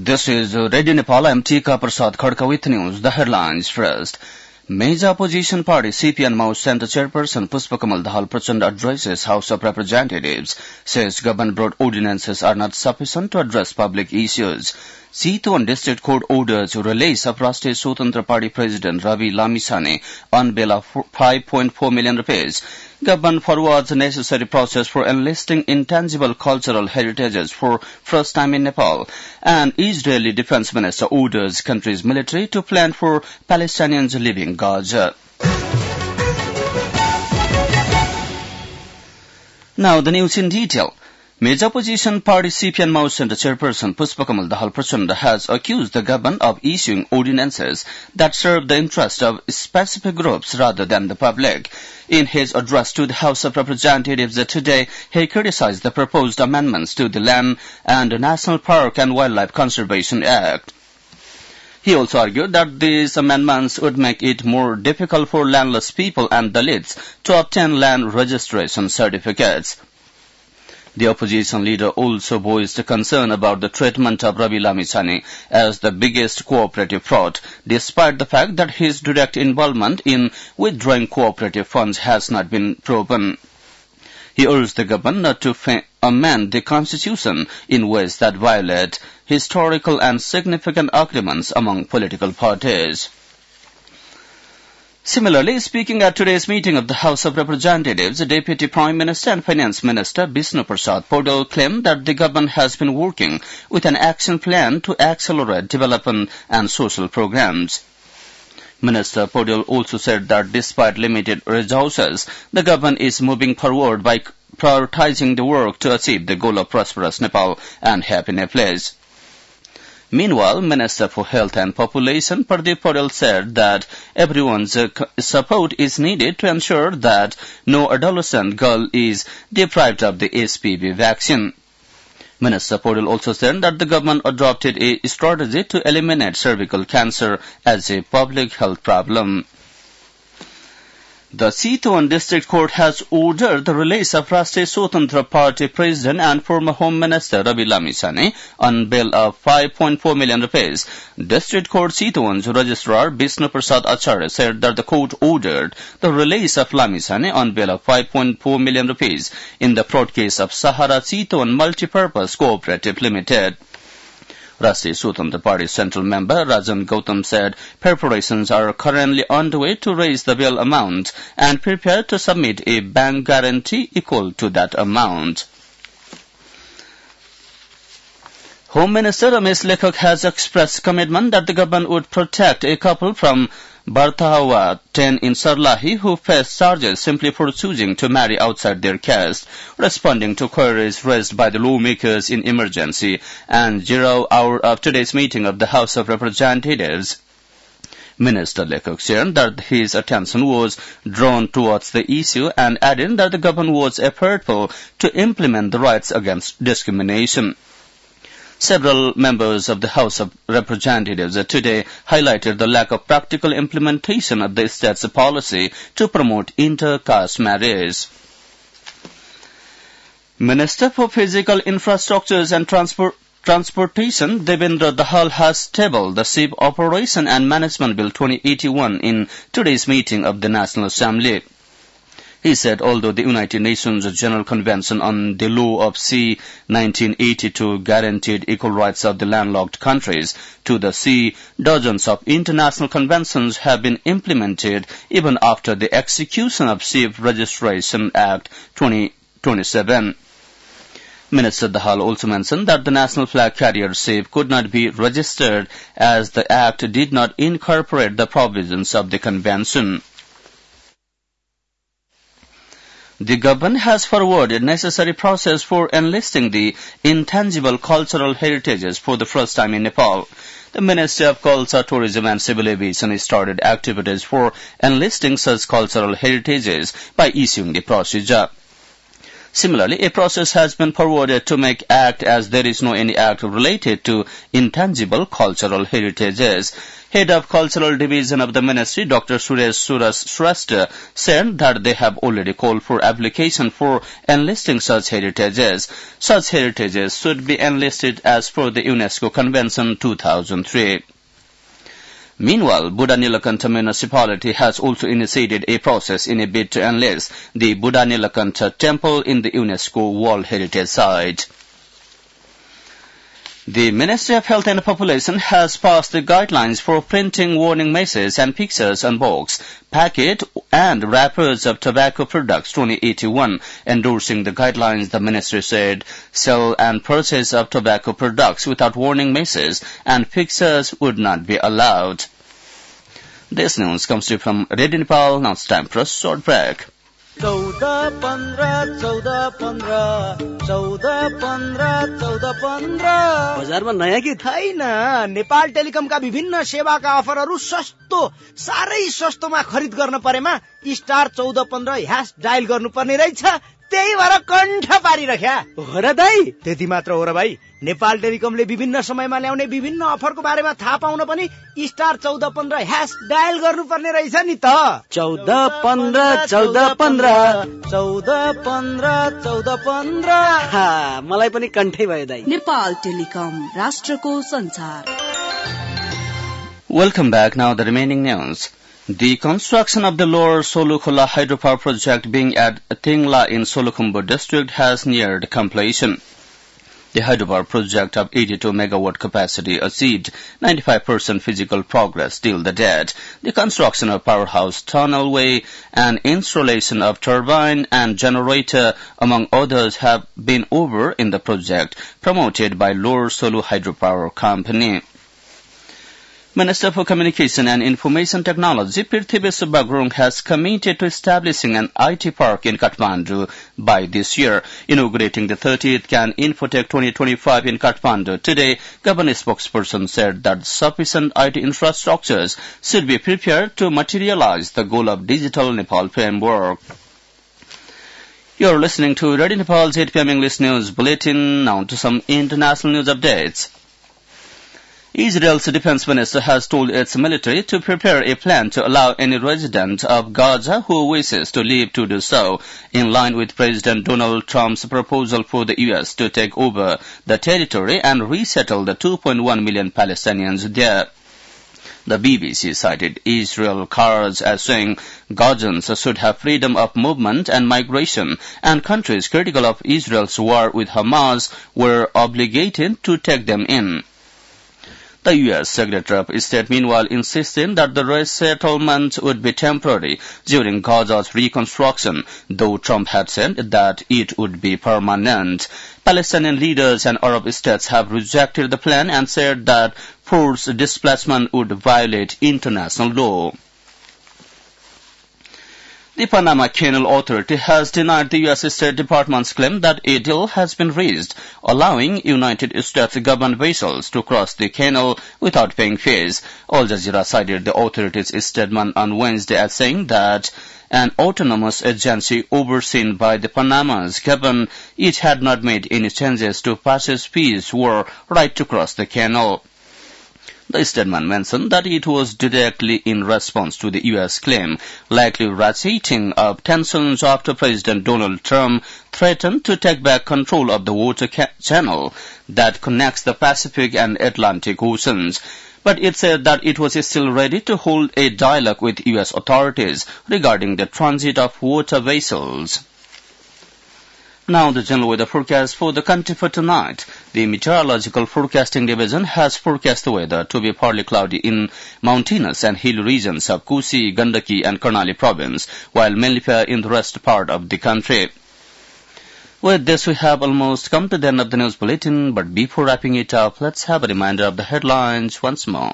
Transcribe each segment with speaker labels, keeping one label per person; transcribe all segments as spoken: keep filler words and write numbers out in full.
Speaker 1: This is Radio Nepal. I'm Tika Prasad Khadka with news. The headlines first. Major opposition party C P I Mao Center chairperson Pushpakamal Dahal Prachand addresses House of Representatives, says government brought ordinances are not sufficient to address public issues. Chitwan District Court orders release of Rashtriya Swatantra Party President Ravi Lamisane on bail of five point four million rupees. Government forwards necessary process for enlisting intangible cultural heritages for first time in Nepal. And Israeli Defense Minister orders country's military to plan for Palestinians leaving Gaza. Now the news in detail. Major opposition party C P I Mao Center chairperson Pushpakamal Dahal Prachand has accused the government of issuing ordinances that serve the interest of specific groups rather than the public. In his address to the House of Representatives today, he criticized the proposed amendments to the Land and National Park and Wildlife Conservation Act. He also argued that these amendments would make it more difficult for landless people and Dalits to obtain land registration certificates. The opposition leader also voiced concern about the treatment of Ravi Lamisane as the biggest cooperative fraud, despite the fact that his direct involvement in withdrawing cooperative funds has not been proven. He urged the government not to fa- amend the constitution in ways that violate historical and significant agreements among political parties. Similarly, speaking at today's meeting of the House of Representatives, Deputy Prime Minister and Finance Minister Bishnu Prasad Paudel claimed that the government has been working with an action plan to accelerate development and social programs. Minister Paudel also said that despite limited resources, the government is moving forward by prioritizing the work to achieve the goal of prosperous Nepal and happy Nepalese. Meanwhile, Minister for Health and Population Pradeep Paudel said that everyone's uh, support is needed to ensure that no adolescent girl is deprived of the H P V vaccine. Minister Paudel also said that the government adopted a strategy to eliminate cervical cancer as a public health problem. The Chitwan District Court has ordered the release of Rashtriya Swatantra Party President and former Home Minister Ravi Lamisane on bail of five point four million rupees. District Court Chitwan's Registrar Bishnu Prasad Acharya said that the court ordered the release of Lamisane on bail of five point four million rupees in the fraud case of Sahara Chitwan Multipurpose Cooperative Limited. Rashtriya Swatantra Party Central Member Rajan Gautam said preparations are currently underway to raise the bail amount and prepare to submit a bank guarantee equal to that amount. Home Minister Ramesh Lekhak has expressed commitment that the government would protect a couple from Barthawa ten in Sarlahi who face charges simply for choosing to marry outside their caste, responding to queries raised by the lawmakers in emergency and zero hour of today's meeting of the House of Representatives. Minister Lekhak said that his attention was drawn towards the issue and added that the government was effortful to implement the rights against discrimination. Several members of the House of Representatives today highlighted the lack of practical implementation of the state's policy to promote inter-caste marriage. Minister for Physical Infrastructures and Transport Transportation Devendra Dahal has tabled the Ship Operation and Management Bill twenty eighty-one in today's meeting of the National Assembly. He said although the United Nations General Convention on the Law of Sea nineteen eighty-two guaranteed equal rights of the landlocked countries to the sea, dozens of international conventions have been implemented even after the execution of Ship Registration Act twenty twenty-seven. Minister Dahal also mentioned that the national flag carrier ship could not be registered as the Act did not incorporate the provisions of the convention. The government has forwarded necessary process for enlisting the intangible cultural heritages for the first time in Nepal. The Ministry of Culture, Tourism and Civil Aviation started activities for enlisting such cultural heritages by issuing the procedure. Similarly, a process has been forwarded to make act as there is no any act related to intangible cultural heritages. Head of Cultural Division of the Ministry, Doctor Suresh Suras Shrestha, said that they have already called for application for enlisting such heritages. Such heritages should be enlisted as per the UNESCO Convention two thousand three. Meanwhile, Buddha Nilakantha municipality has also initiated a process in a bid to enlist the Buddha Nilakantha temple in the UNESCO World Heritage Site. The Ministry of Health and Population has passed the guidelines for printing warning messages and pictures on box, packet and wrappers of tobacco products twenty eighty-one. Endorsing the guidelines, the ministry said sale and purchase of tobacco products without warning messages and pictures would not be allowed. This news comes to you from Radio Nepal. Now it's time for a short break.
Speaker 2: चौदह पंद्रह चौदह पंद्रह चौदह पंद्रह चौदह पंद्रह बजारमा नयाँ के छैन। नेपाल टेलिकमका विभिन्न सेवाका अफरहरू सस्तो साह्रै सस्तोमा खरिद गर्न परेमा स्टार चौदह पन्ध्र ह्यास डायल गर्नुपर्ने रहेछ। त्यही भएर कण्ठ पारिरख्या हो र दाइ। त्यति मात्र हो र भाइ, नेपाल टेलिकमले विभिन्न समयमा ल्याउने विभिन्न अफरको बारेमा थाहा पाउन पनि स्टार चौदह पन्ध्र ह्यास डायल गर्नुपर्ने रहेछ नि त। चौदह पन्ध्र चौदह पन्ध्र चौदह पन्ध्र चौदह पन्ध्र मलाई पनि कण्ठै भयो दाइ।
Speaker 3: नेपाल टेलिकम, राष्ट्रको संचार।
Speaker 1: Welcome back. Now the remaining news. The construction of the Lower Solukhola hydropower project being at Tingla in Solukhumbu district has neared completion. The hydropower project of eighty-two megawatt capacity achieved ninety-five percent physical progress till the date. The construction of powerhouse, tunnelway, and installation of turbine and generator, among others, have been over in the project promoted by Lower Solu Hydropower Company. Minister for Communication and Information Technology, Prithvi Subba Gurung, has committed to establishing an I T park in Kathmandu by this year, inaugurating the thirtieth Can Infotech twenty twenty-five in Kathmandu. Today, government spokesperson said that sufficient I T infrastructures should be prepared to materialize the goal of Digital Nepal framework. You're listening to Radio Nepal's eight p m English News Bulletin. Now to some international news updates. Israel's defense minister has told its military to prepare a plan to allow any resident of Gaza who wishes to leave to do so, in line with President Donald Trump's proposal for the U S to take over the territory and resettle the two point one million Palestinians there. The B B C cited Israel Kurds as saying Gazans should have freedom of movement and migration, and countries critical of Israel's war with Hamas were obligated to take them in. The U S Secretary of State, meanwhile, insisted that the resettlement would be temporary during Gaza's reconstruction, though Trump had said that it would be permanent. Palestinian leaders and Arab states have rejected the plan and said that forced displacement would violate international law. The Panama Canal Authority has denied the U S State Department's claim that a deal has been reached allowing United States government vessels to cross the canal without paying fees. Al Jazeera cited the authority's statement on Wednesday as saying that an autonomous agency overseen by the Panamas government it had not made any changes to passage fees or right to cross the canal. The statement mentioned that it was directly in response to the U S claim, likely ratcheting up tensions after President Donald Trump threatened to take back control of the water channel that connects the Pacific and Atlantic Oceans. But it said that it was still ready to hold a dialogue with U S authorities regarding the transit of water vessels. Now the general weather forecast for the country for tonight. The Meteorological Forecasting Division has forecast the weather to be partly cloudy in mountainous and hill regions of Kusi, Gandaki and Karnali province, while mainly fair in the rest part of the country. With this, we have almost come to the end of the news bulletin, but before wrapping it up, let's have a reminder of the headlines once more.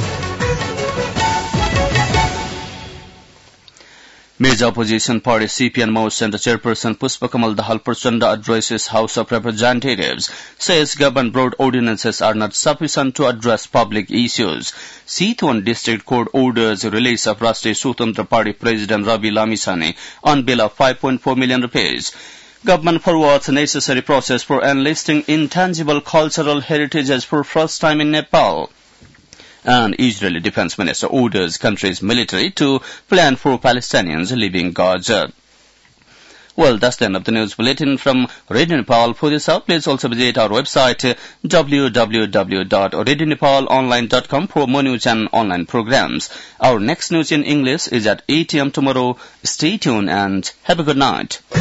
Speaker 1: Major opposition party C P I Maor Center chairperson Pushpa Kamal Dahal Prachanda addresses House of Representatives, says government broad ordinances are not sufficient to address public issues. Sitwan District Court orders release of Rashtriya Swatantra Party President Ravi Lamisani on bail of five point four million rupees. Government forwards a necessary process for enlisting intangible cultural heritages for first time in Nepal. And Israeli Defense Minister orders country's military to plan for Palestinians leaving Gaza. Well, that's the end of the news bulletin from Radio Nepal. For this hour, please also visit our website w w w dot radio nepal online dot com for more news and online programs. Our next news in English is at eight a m tomorrow. Stay tuned and have a good night.